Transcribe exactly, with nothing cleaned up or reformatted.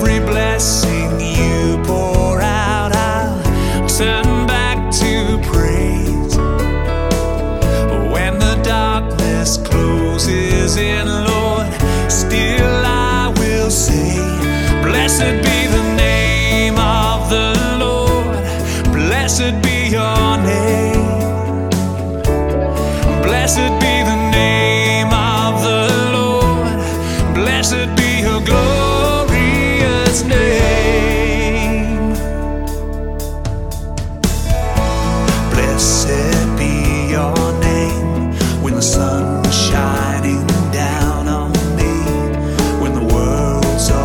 every blessing you pour out, I'll turn back to praise. When the darkness closes in, Lord, still I will say, blessed be